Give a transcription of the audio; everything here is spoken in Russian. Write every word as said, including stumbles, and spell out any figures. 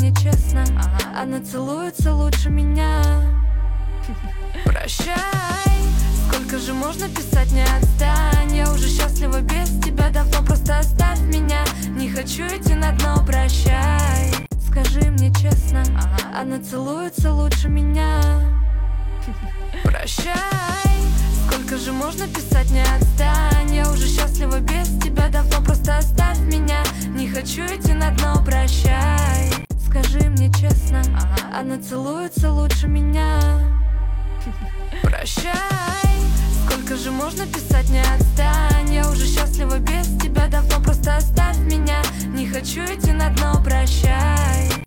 мне честно, она целуется лучше меня. Прощай, сколько же можно писать, не отстань. Я уже счастлива без тебя давно, просто оставь меня. Не хочу идти на дно, прощай. Скажи мне честно, она целуется лучше меня. Прощай, сколько же можно писать, не отстань. Я уже счастлива без тебя давно, просто оставь меня. Не хочу идти на дно, прощай. Скажи мне честно, она целуется лучше меня. Прощай, сколько же можно писать, не отстань. Я уже счастлива без тебя давно, просто оставь меня. Не хочу идти